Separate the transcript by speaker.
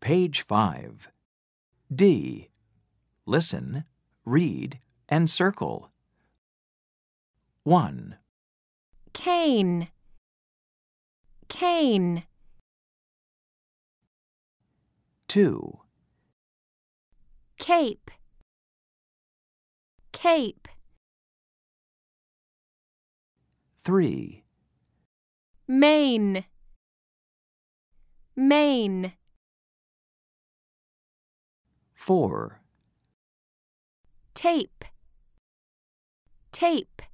Speaker 1: Page 5. D. Listen, read, and circle. 1,
Speaker 2: cane, cane.
Speaker 1: 2,
Speaker 2: Cape, cape.
Speaker 1: 3,
Speaker 2: Main, main.
Speaker 1: 4,
Speaker 2: Tape, tape.